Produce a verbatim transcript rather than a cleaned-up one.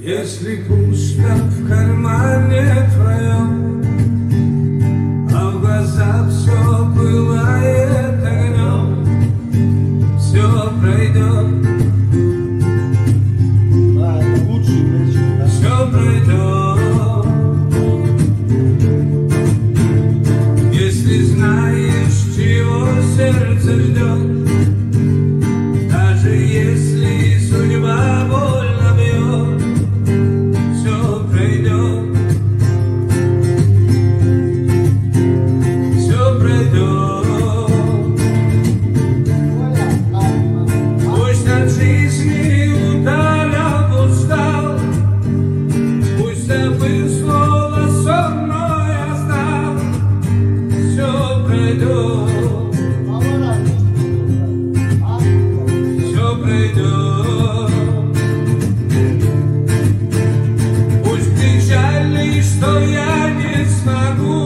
Если пусто в кармане твоем, а в глазах все пылает огнем, все пройдет, все пройдет. Если знаешь, чего сердце ждет, даже если судьба больно бьет, все пройдет, все пройдет. Пусть от жизни ударом устал, пусть забыл слово сонное стал, все пройдет. Все пройдет. Пусть печально, что я не смогу